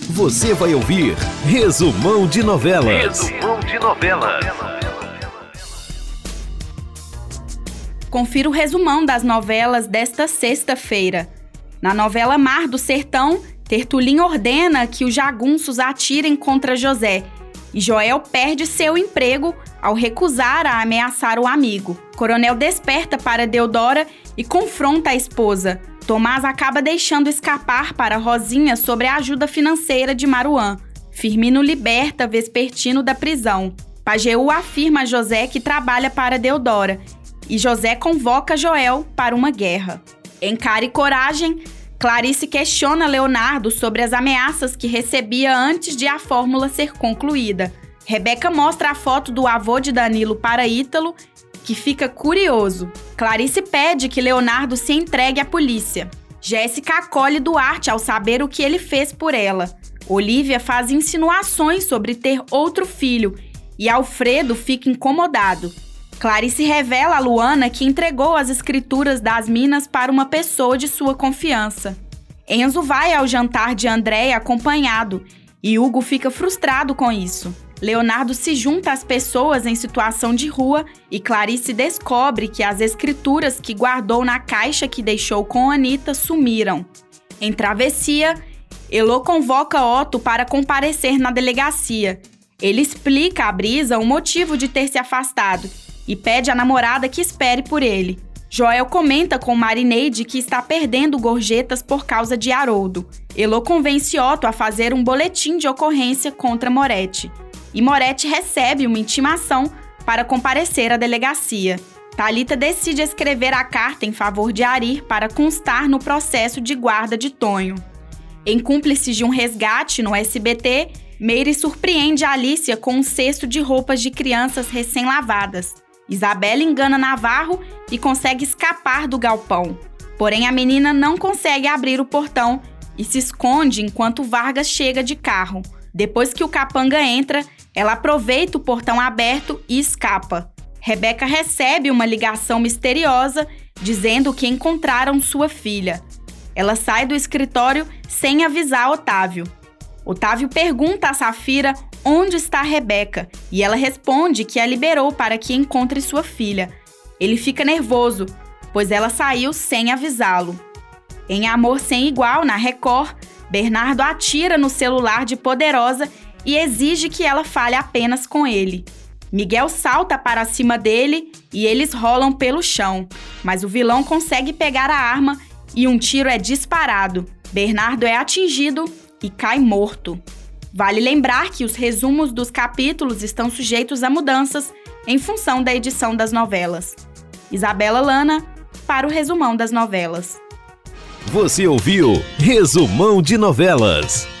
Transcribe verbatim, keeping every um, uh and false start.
Você vai ouvir Resumão de Novelas. Resumão de Novelas. Confira o resumão das novelas desta sexta-feira. Na novela Mar do Sertão, Tertulim ordena que os jagunços atirem contra José e Joel perde seu emprego ao recusar a ameaçar o amigo. Coronel desperta para Deodora e confronta a esposa. Tomás acaba deixando escapar para Rosinha sobre a ajuda financeira de Maruã. Firmino liberta Vespertino da prisão. Pajeú afirma a José que trabalha para Deodora e José convoca Joel para uma guerra. Em Cara e Coragem, Clarice questiona Leonardo sobre as ameaças que recebia antes de a fórmula ser concluída. Rebeca mostra a foto do avô de Danilo para Ítalo, que fica curioso. Clarice pede que Leonardo se entregue à polícia. Jéssica acolhe Duarte ao saber o que ele fez por ela. Olívia faz insinuações sobre ter outro filho e Alfredo fica incomodado. Clarice revela a Luana que entregou as escrituras das minas para uma pessoa de sua confiança. Enzo vai ao jantar de Andréia acompanhado e Hugo fica frustrado com isso. Leonardo se junta às pessoas em situação de rua e Clarice descobre que as escrituras que guardou na caixa que deixou com Anita sumiram. Em Travessia, Elô convoca Otto para comparecer na delegacia. Ele explica a Brisa o motivo de ter se afastado e pede à namorada que espere por ele. Joel comenta com Marineide que está perdendo gorjetas por causa de Haroldo. Elô convence Otto a fazer um boletim de ocorrência contra Moretti. E Moretti recebe uma intimação para comparecer à delegacia. Thalita decide escrever a carta em favor de Arir para constar no processo de guarda de Tonho. Em Cúmplices de um Resgate, no S B T, Meire surpreende Alícia com um cesto de roupas de crianças recém-lavadas. Isabela engana Navarro e consegue escapar do galpão. Porém, a menina não consegue abrir o portão e se esconde enquanto Vargas chega de carro. Depois que o capanga entra, ela aproveita o portão aberto e escapa. Rebeca recebe uma ligação misteriosa dizendo que encontraram sua filha. Ela sai do escritório sem avisar Otávio. Otávio pergunta a Safira onde está Rebeca e ela responde que a liberou para que encontre sua filha. Ele fica nervoso, pois ela saiu sem avisá-lo. Em Amor Sem Igual, na Record, Bernardo atira no celular de Poderosa e exige que ela fale apenas com ele. Miguel salta para cima dele e eles rolam pelo chão, mas o vilão consegue pegar a arma e um tiro é disparado. Bernardo é atingido e cai morto. Vale lembrar que os resumos dos capítulos estão sujeitos a mudanças em função da edição das novelas. Isabela Lana, para o Resumão das Novelas. Você ouviu Resumão de Novelas.